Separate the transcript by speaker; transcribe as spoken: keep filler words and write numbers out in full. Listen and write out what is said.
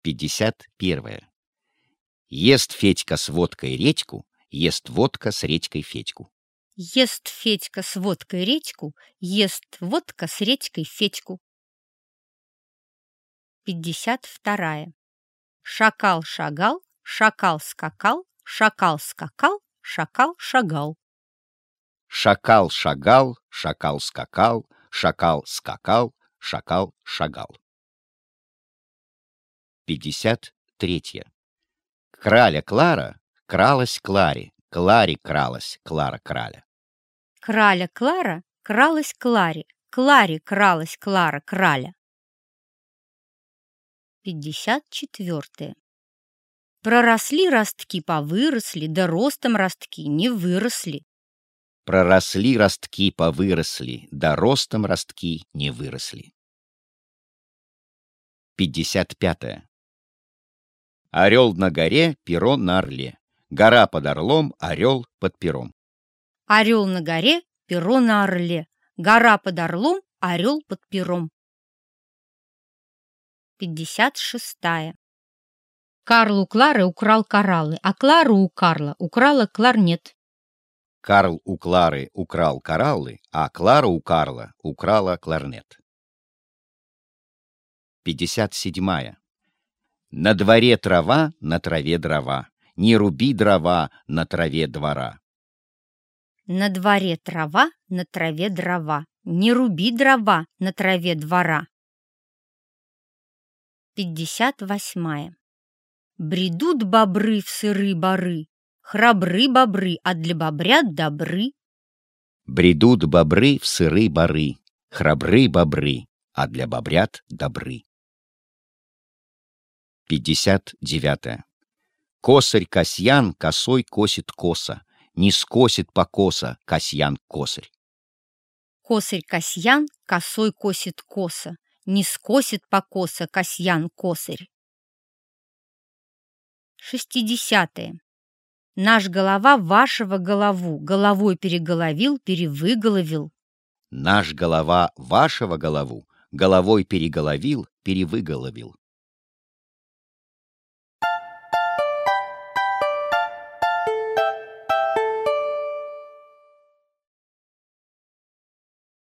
Speaker 1: пятьдесят первое. Ест Федька с водкой редьку, ест водка с редькой Федьку.
Speaker 2: Ест Федька с водкой редьку, ест водка с редькой Федьку. пятьдесят вторая. Шакал шагал, шакал скакал, шакал скакал, шакал шагал.
Speaker 1: Шакал шагал, шакал скакал, шакал скакал, шакал шагал. пятьдесят третье. Краля Клара кралась Кларе, Кларе кралась Клара краля.
Speaker 2: Краля Клара кралась Кларе, Кларе кралась Клара краля. пятьдесят четвертое. Проросли ростки, повыросли, да ростом ростки не выросли.
Speaker 1: Проросли ростки, повыросли, да ростом ростки не выросли. пятьдесят пятое. Орел на горе, перо на орле. Гора под орлом, орел под пером.
Speaker 2: Орел на горе, перо на орле. Гора под орлом, орел под пером. пятьдесят шестая. Карл у Клары украл кораллы, а Клара у Карла украла кларнет.
Speaker 1: Карл у Клары украл кораллы, а Клара у Карла украла кларнет. пятьдесят седьмая. На дворе трава, на траве дрова. Не руби дрова на траве двора.
Speaker 2: На дворе трава, на траве дрова. Не руби дрова на траве двора. пятьдесят восьмая. Бредут бобры в сыры боры. Храбры бобры, а для бобрят добры.
Speaker 1: Бредут бобры в сыры боры. Храбры бобры, а для бобрят добры. пятьдесят девятое. Косарь Касьян косой косит косо. Не скосит покоса Касьян косарь.
Speaker 2: Косарь Касьян косой косит косо. Не скосит покоса Касьян косарь. шестидесятое. Наш голова вашего голову, головой переголовил, перевыголовил.
Speaker 1: Наш голова вашего голову, головой переголовил, перевыголовил.